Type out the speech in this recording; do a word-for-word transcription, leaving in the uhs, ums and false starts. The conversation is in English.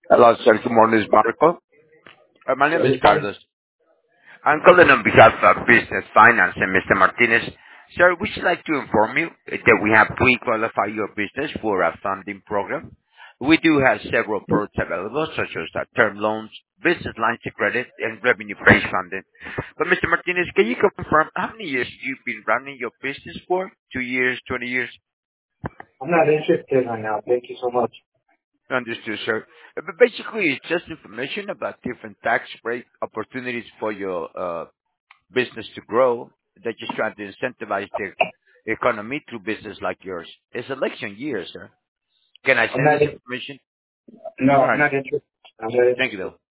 Hello, sir. Good morning, it's Marco. Uh, my name is Who's calling? Carlos. I'm calling on behalf of Business Finance and Mister Martinez. Sir, we should like to inform you that we have pre-qualified your business for a funding program. We do have several products available, such as uh, term loans, business lines of credit, and revenue-based funding. But Mister Martinez, can you confirm how many years you've been running your business for? Two years, twenty years? I'm not interested right now. Thank you so much. Understood, sir. Uh, But basically, it's just information about different tax rate opportunities for your uh, business to grow. They're just trying to incentivize the economy through business like yours. It's election year, sir. Can I I'm send not. this information? No, All I'm right. not interested. I'm not Thank you, interested. though.